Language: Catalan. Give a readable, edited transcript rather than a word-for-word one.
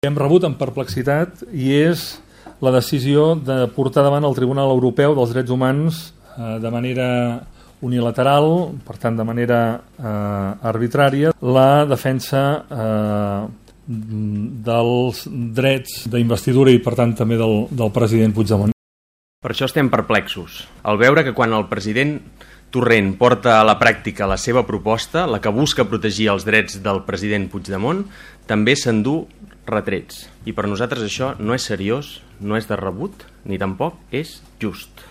Hem rebut amb perplexitat i és la decisió de portar davant el Tribunal Europeu dels Drets Humans de manera unilateral, per tant de manera arbitrària, la defensa dels drets d'investidura i per tant també del president Puigdemont. Per això estem perplexos, al veure que quan el president Torrent porta a la pràctica la seva proposta, la que busca protegir els drets del president Puigdemont, també s'endú retrets. I per nosaltres això no és seriós, no és de rebut, ni tampoc és just.